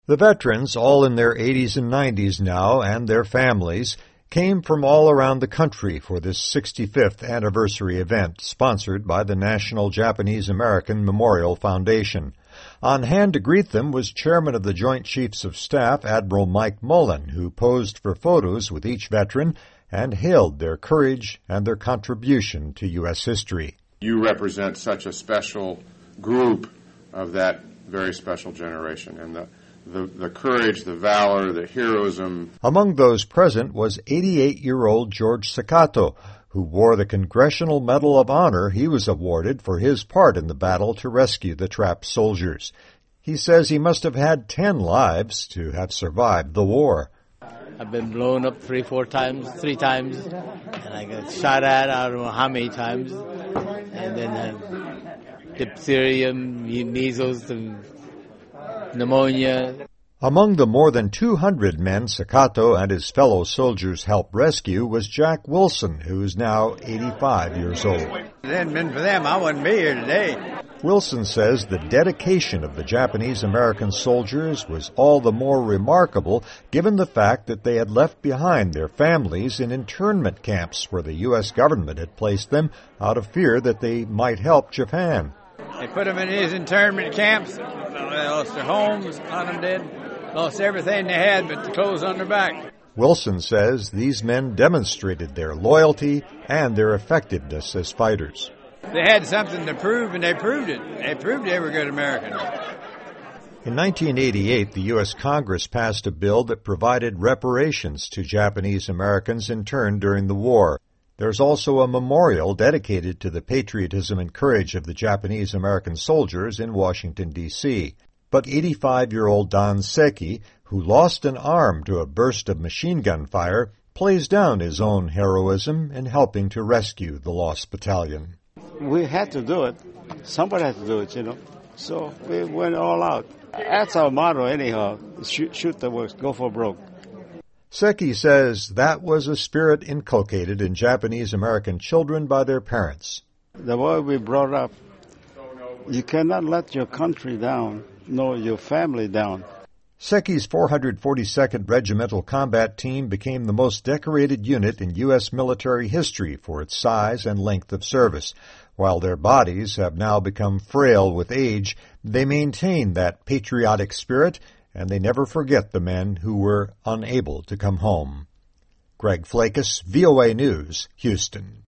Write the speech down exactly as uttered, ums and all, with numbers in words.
The veterans, all in their eighties and nineties now, and their families, came from all around the country for this sixty-fifth anniversary event sponsored by the National Japanese American Memorial Foundation. On hand to greet them was Chairman of the Joint Chiefs of Staff, Admiral Mike Mullen, who posed for photos with each veteran and hailed their courage and their contribution to U S history. You represent such a special group of that very special generation, and the The, the courage, the valor, the heroism. Among those present was eighty-eight-year-old George Sakato, who wore the Congressional Medal of Honor he was awarded for his part in the battle to rescue the trapped soldiers. He says he must have had ten lives to have survived the war. I've been blown up three, four times, three times, and I got shot at I don't know how many times, and then uh, diphtheria, measles, and pneumonia. Among the more than two hundred men Sakato and his fellow soldiers helped rescue was Jack Wilson, who is now eighty-five years old. If it hadn't been for them, I wouldn't be here today. Wilson says the dedication of the Japanese-American soldiers was all the more remarkable given the fact that they had left behind their families in internment camps where the U S government had placed them out of fear that they might help Japan. They put them in these internment camps. They lost their homes, a lot of them did. Lost everything they had but the clothes on their back. Wilson says these men demonstrated their loyalty and their effectiveness as fighters. They had something to prove, and they proved it. They proved they were good Americans. In nineteen eighty-eight, the U S Congress passed a bill that provided reparations to Japanese Americans interned during the war. There's also a memorial dedicated to the patriotism and courage of the Japanese American soldiers in Washington, D C But eighty-five-year-old Don Seki, who lost an arm to a burst of machine gun fire, plays down his own heroism in helping to rescue the lost battalion. We had to do it. Somebody had to do it, you know. So we went all out. That's our motto anyhow. Shoot, shoot the works, go for broke. Seki says that was a spirit inculcated in Japanese-American children by their parents. The way we brought up, you cannot let your country down, nor your family down. Seki's four hundred forty-second Regimental Combat Team became the most decorated unit in U S military history for its size and length of service. While their bodies have now become frail with age, they maintain that patriotic spirit, and they never forget the men who were unable to come home. Greg Flakus, V O A News, Houston.